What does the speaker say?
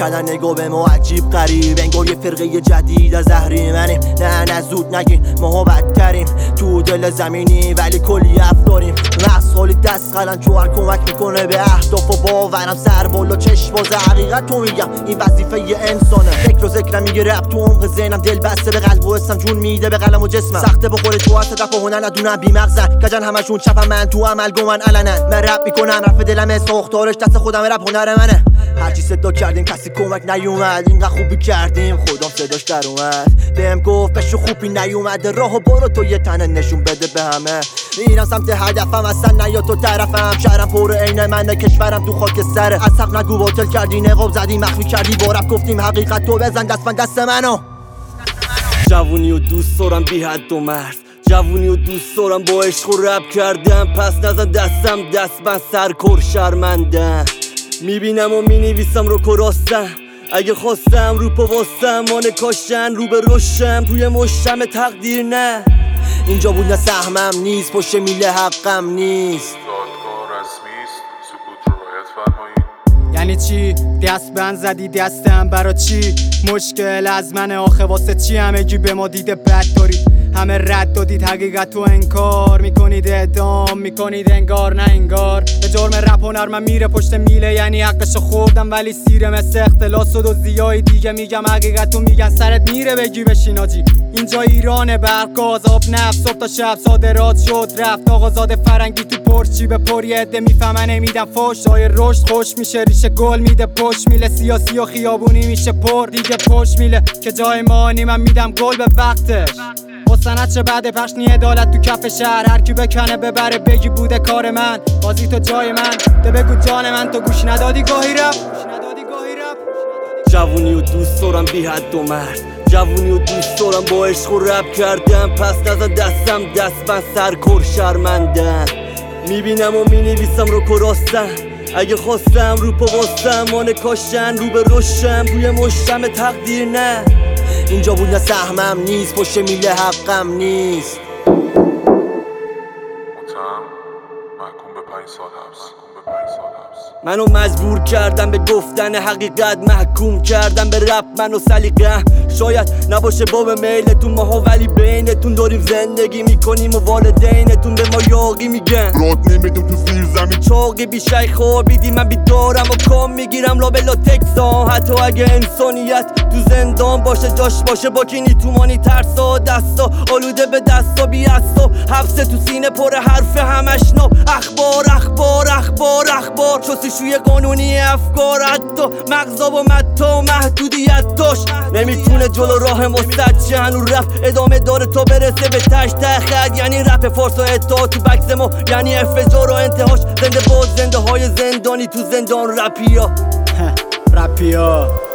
میکردن نگاه به ما عجیب غریب، انگار یه فرقه جدید از زهری منیم. نه زود نگین ما بدتریم، تو دل زمینی ولی کلی افداریم. مغز خالی دست قلم جوهر کمک میکنه به اهداف و باورم سر بالا چشم باز. حقیقت تو میگم این وظیفه یه انسانه، فکر و ذکرم میگه رپ تو عمق ذهنم، دل بسته به قلب و حسم، جون میده به قلم و جسمم. سخته بخوره تو هست رپ و هنر ندونم بی مغزن، کجن همشون چپم من تو عمل گمن علنن. من رپ میکنم رپ دلم ساختارش دست خودم، رپ هنر منه. هرچی صدا کردیم کسی کمک نیومد، اینقدر خوبی کردیم خودم صداش در اومد. بهم گفت بشو خوبی نیومده، راهو برو تو یه تنه نشون بده به همه. اینم سمت هدفم اصلا نیا تو طرفم، شهرم پر عین منه کشورم تو خاک سره. از حق نگو باطل کردی نقاب زدی مخفی کردی، با رپ گفتیم حقیقت تو بزن دست منو. جوونی و دوست دارم بی حد و مرز، جوونی و دوست دارم با عشق و رپ کردم، پس نزن دستم دست من سرکر شرمندم. میبینم و مینویسم رو کراستم، اگه خواستم رو پا واستم مانه کاشتن رو به رشم توی مشتم تقدیر. نه اینجا بود نه سهمم نیست، پشت میله حقم نیست. دادگاه رسمیست، سکوت روایت فرمایید. یعنی چی؟ دست بند زدی دستم برا چی؟ مشکل از منه آخه واسه چی؟ همگی به ما دیده بد دارید، همه رد دادید حقیقت تو انکار میکنید، اعدام میکنید انگار نه انگار. به جرم رپ هنر من میره پشت میله، یعنی حقشو خوردم ولی سیره مثل اختلاس و دزدیای دیگه. میگم حقیقت تو میگن سرت میره بگی بشین آجی. اینجا ایران برق گاز آب نفت، صبح تا شب صادرات شد رفت. آقازاده فرنگی تو پرچی به پر یه عده میفهمن نمیدن فوش. های رشد خوش میشه ریشه گل میده پشت میله، سیاسی و خیابونی میشه پر دیگه پشت میله که جای مانی. من میدم گل به وقتش، حسنت چه بعد پخش نی عدالت تو کف شهر، هر کی بکنه ببره بگی بوده کار من. بازی تو جای من ده بگو جان من، تو گوش ندادی گاهی رپ. جوونی و دوست دارم بی حد و مرز، جوونی و دوست دارم با عشق و رپ کردم، پس نزن دستم دست من سرکر شرمندم. میبینم و مینویسم رو کراستم، اگه خواستم رو پا واستم مانه کاشتن رو به رشم توی مشتم تقدیر. نه اینجا بود نه سهمم نیست، پشت میله حقم نیست. متهم محکوم به 5 سال حبس. منو مجبور کردم به گفتن حقیقت، محکوم کردم به رپ منو سلیقه. شاید نباشه باب میلتون ماها ولی بینتون داریم زندگی میکنیم و والدینتون به ما یاقی میگن. راد نمیدون تو زیر زمین چاقی بیشای خوابیدی، من بیدارم و کام میگیرم لابلا تکسان. حتی اگه انسانیت تو زندان باشه جاش باشه با کینی تو مانی ترسا. دستا آلوده به دستا بی استا، حبسه تو سینه پر حرف همش نو. اخبار اخبار اخبار اخبار، شستشوی قانونی افکار. حتی مغزا و متا محدودیت داشت، نمیتونه جلو راه مستجه. هنو رفت ادامه داره تا برسه به تخت. یعنی رپ فارس و اطاعت تو بکس ما، یعنی انفجار و انتهاش. زنده باز زنده های زندانی تو زندان رپیا.